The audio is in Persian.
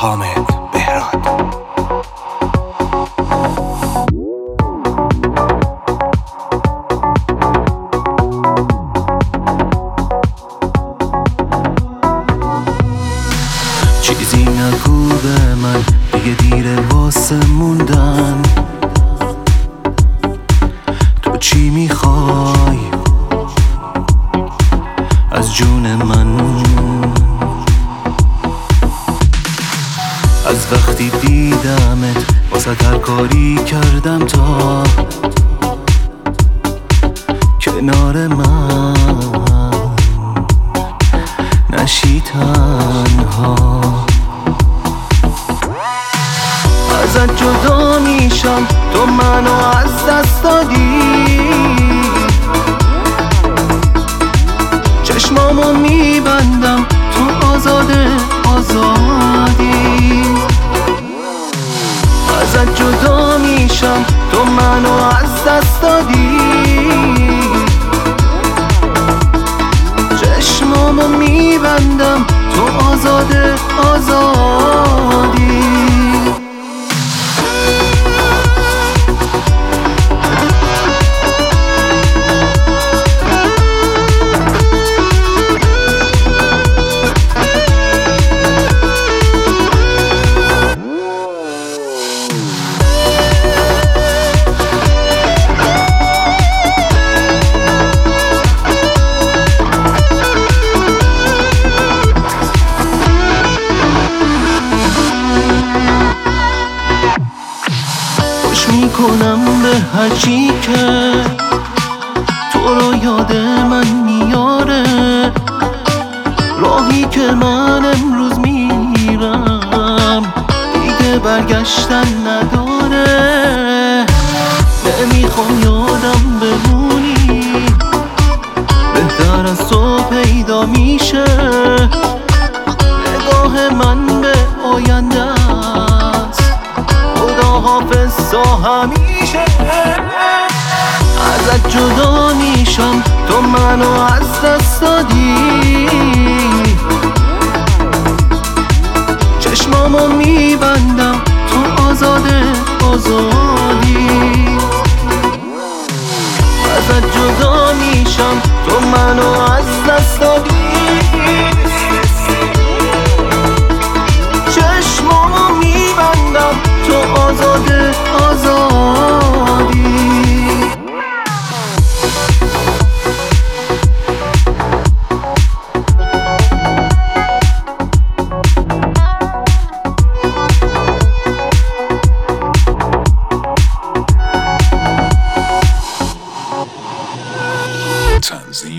حامد بهراد. چیزی نگو به من، دیگه دیره واسه موندن. تو چی میخوای از جون من؟ از وقتی دیدمت واسه هر کاری کردم تا کنار من نشی تنها. ازت جدا میشم، تو منو از دست دادی. چشمامو میبندم، تو آزاده آزادی. ازت جدا میشم، تو منو از دست دادی. چشمامو میبندم، تو آزاده آزادی. میکنم به هرچی که تو رو یاد من میاره. راهی که من امروز میرم دیگه برگشتن نداره. نمیخوام یادم بمونی، بهتر از تو پیدا میشه. نگاه من به آینده است، خدا حافظ تا همیشه. ازت جدا میشم، تو منو از دست دادی. چشمامو میبندم، تو آزاده آزادی. ازت جدا میشم، تو منو از دست دادی. چشمامو میبندم، تو آزاده آزادی. Tanzania.